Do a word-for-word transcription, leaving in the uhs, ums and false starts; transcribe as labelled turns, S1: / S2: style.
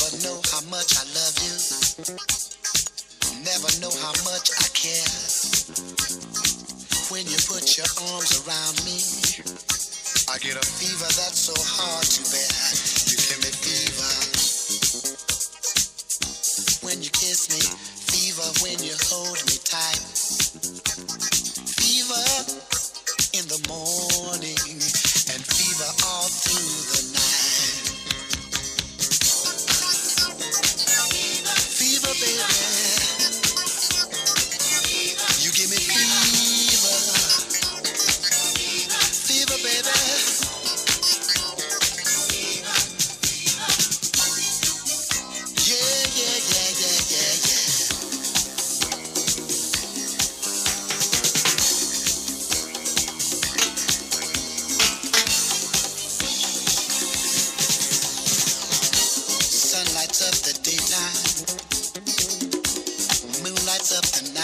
S1: never know how much I love you. Never know how much I care. When you put your arms around me, I get a fever that's so hard to bear. You give me fever when you kiss me, fever when you hold me tight, fever in the morning, and fever all through the night. Fever, baby, you give me fever, fever, baby. Yeah, yeah, yeah, yeah, yeah, yeah. Sun lights up the daytime, moon lights up the night.